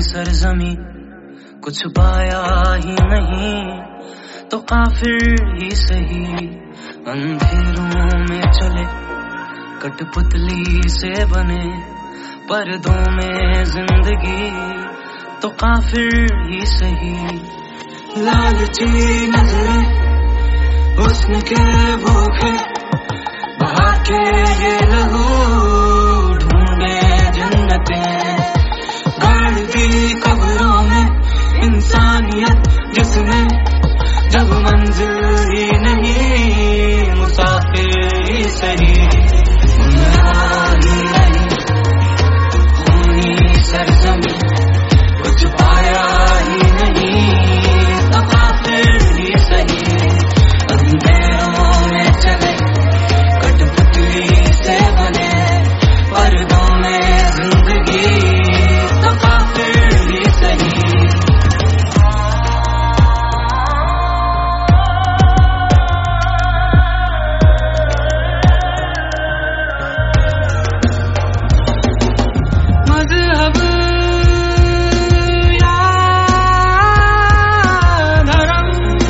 सरजमी कुछ पाया ही नहीं, तो काफिर ही सही अंधेरों में चले, कठपुतली से बने पर्दों में जिंदगी, तो काफिर ही सही। लालची नजरें हुस्न के भूखे बहा के ये लहू ढूंढे जन्नतें, गाड़ दी कब्रों में इंसानियत जिसमें जब मंजिल ही नहीं, मुसाफिर ही सही। खूनी सरजमी कुछ पाया ही नहीं, तो काफिर ही सही अंधेरों में चले, कठपुतली से बने पर्दों में जिंदगी, तो काफिर ही सही। मजहब या धर्म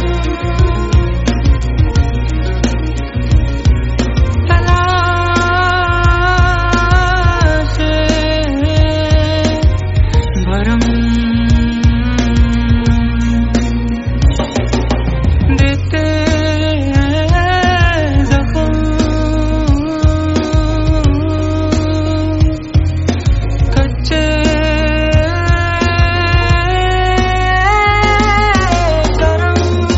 तलाश भरम देते जख्म, कच्चे करम,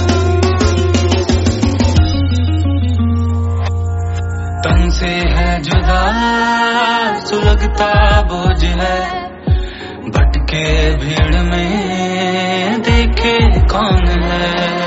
तन से है जुदा सुलगता बोझ है, भटके भीड़ में देखे कौन है।